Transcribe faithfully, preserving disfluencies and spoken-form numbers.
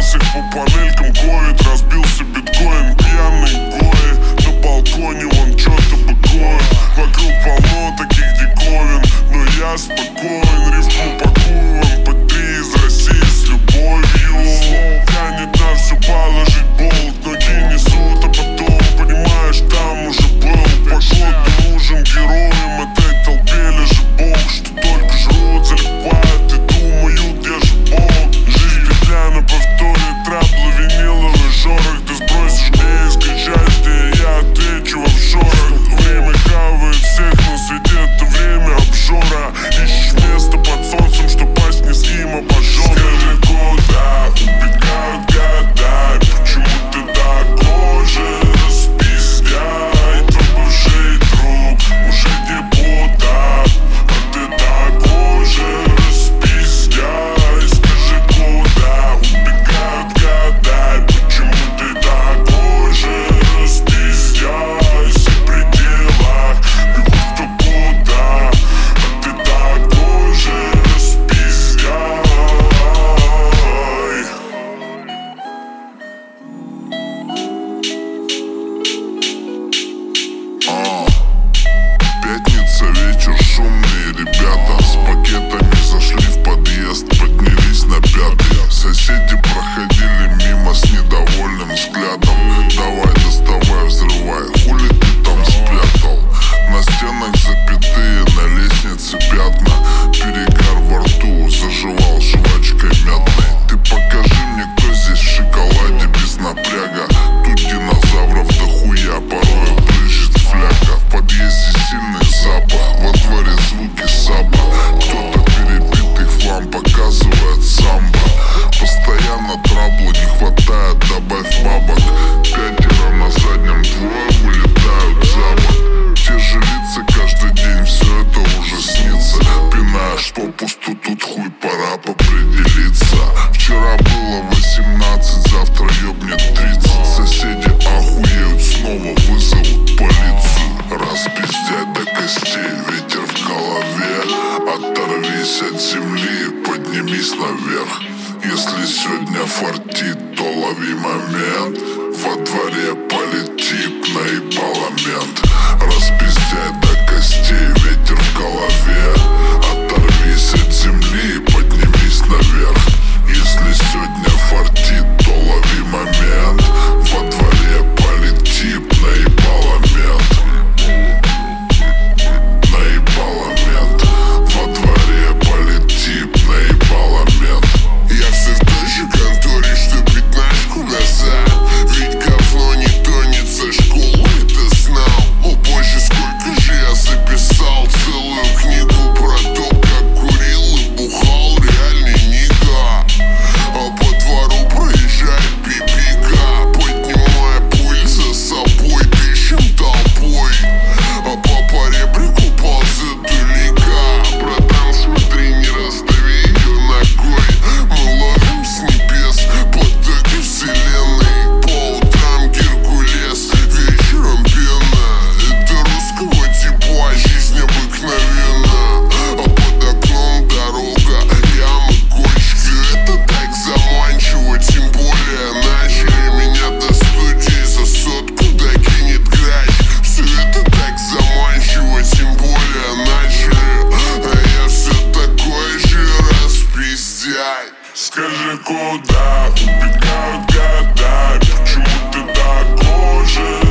разнес их по панелькам. Ковид разбился биткоин, пьяный гои. На балконе он чё-то быкует. Вокруг полно таких диковин, но я спокоен. Рифму пакую в эм пэ три из России с любовью. Тянет нас все положить болт, ноги несут, а потом понимаешь, там уже был. Походу нужен героям этой толпе лежит бог, что только жрут, залипают и думают, где же Бог. Жизнь петля на повторе, траблы виниловый жорох. Ты сбросишь где и скачаешь, где я отвечу в офшорах. Время хавает всех, но среди это время обжора. Ищешь место под солнцем, что пасть не с ним обожжён. Скажи, куда убегают года, почему ты такой же распиздяй? Твой бывший друг уже депутат, а ты такой же распиздяй. Скажи, куда убегают года, почему ты такой же распиздяй? Все в пределах бегут кто куда, а ты такой же распиздяй. А, пятница, вечер, шумные ребята с пакетами зашли в подъезд, поднялись на пятый. Соседи проходили мимо с недовольным взглядом. Давай, доставай, взрывай, хули ты там спрятал? На стенах запятые, на лестнице пятна. Перегар во рту, заживал жвачкой мятной. Ты покажи мне, кто здесь в шоколаде без напряга. Тут динозавров дохуя, порой брызжет фляга. В подъезде сильный запах, во дворе звуки саба. Кто-то перебитый хлам показывает самбо. Постоянно траблу не хватает, добавь бабок. Пятеро на заднем, двое вылетают за бок. Те же лица каждый день, все это уже снится. Пинаешь попусту, тут хуй, пора попределиться. Вчера было восемнадцать, завтра ёбнет тридцать. Соседи охуеют, снова вызовут полицию. Распиздять до костей, ветер в голове. Оторвись от земли, поднимись наверх. Если сегодня фартит, то лови момент. Во дворе полетит наебало мент. Распиздять до костей, ветер в голове. Оторвись от земли, поднимись наверх. Если сегодня фартит, то лови момент. Во дворе полетит наебало мент. Наебало мент. Во дворе полетит наебало мент. Я все в той же конторе, что пятнашку назад. Ведь говно не тонет со школы, это знал. О боже, сколько же я записал целую книгу про то, как курил и бухал реальный нига. А по двору проезжает пипика, поднимая пыль за собой, дышим толпой. А папа ребрику ползет далека. Братан, смотри, не раздави ее ногой. Мы ловим с небес потоки вселенной. По утрам Геркулес, вечером пена. Это русского типа, жизнь обыкновенна. А под окном дорога, ямы, кочки. Это так заманчиво, тем более начали меня до студии за сотку докинет грач. Все это так заманчиво, тем более начали. А я все такой же распиздяй. Скажи, куда убегают года, почему ты такой же